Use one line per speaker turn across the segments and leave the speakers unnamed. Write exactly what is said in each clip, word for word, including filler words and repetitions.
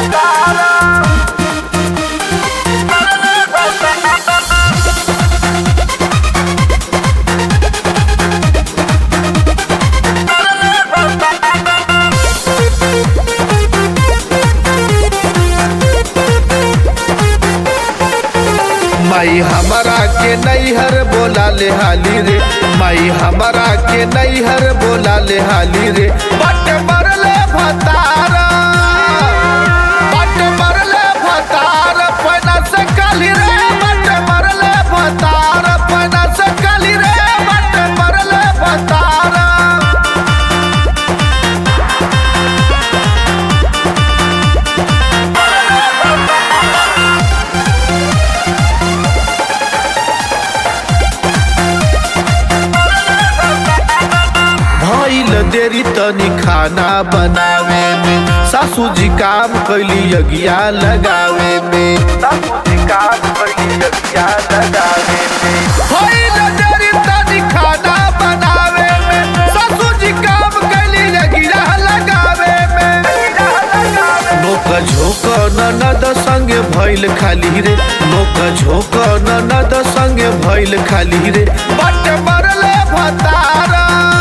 माई हमारा के नैहर बोला ले हाली रे, माई हमारा के नैहर बोला ले हाली रे। बट मरले भतारा बट मरले भतारा पैना से काली रे, बट मरले भतारा पैना से काली रे, बट मरले भतारा। देरी तनी खाना बनावे में, सासू जी काम कैली यज्ञा लगावे में, सासू जी काम कैली यज्ञा लगावे में। होइल देरी तनी खाना बनावे में, सासू जी काम कैली यज्ञा लगावे में। नोक झोक ननद संगे भइल खाली रे, नोक झोक ननद संगे भइल खाली रे। बट मरले भतारा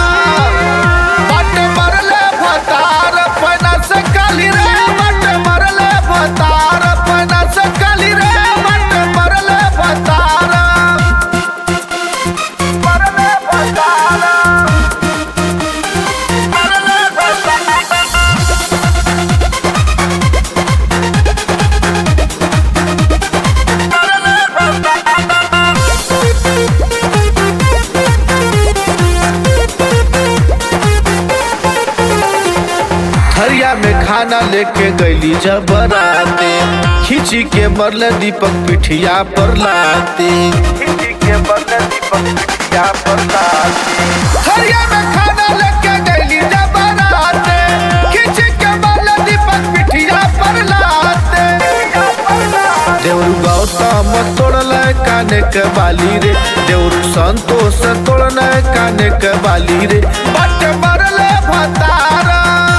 थरिया में खाना लेके गईली जब बराते, खींची के मरले दीपक पिठिया पर लाते, खींची के मरले दीपक पिठिया पर लाते। थरिया में खाना लेके गईली जब बराते, खींची के मरले दीपक पिठिया पर लाते। देवरू गौतम तोड़ले काने के बाली रे, देवरू संतोष तोड़ले काने के बाली रे। बट मरले भतारा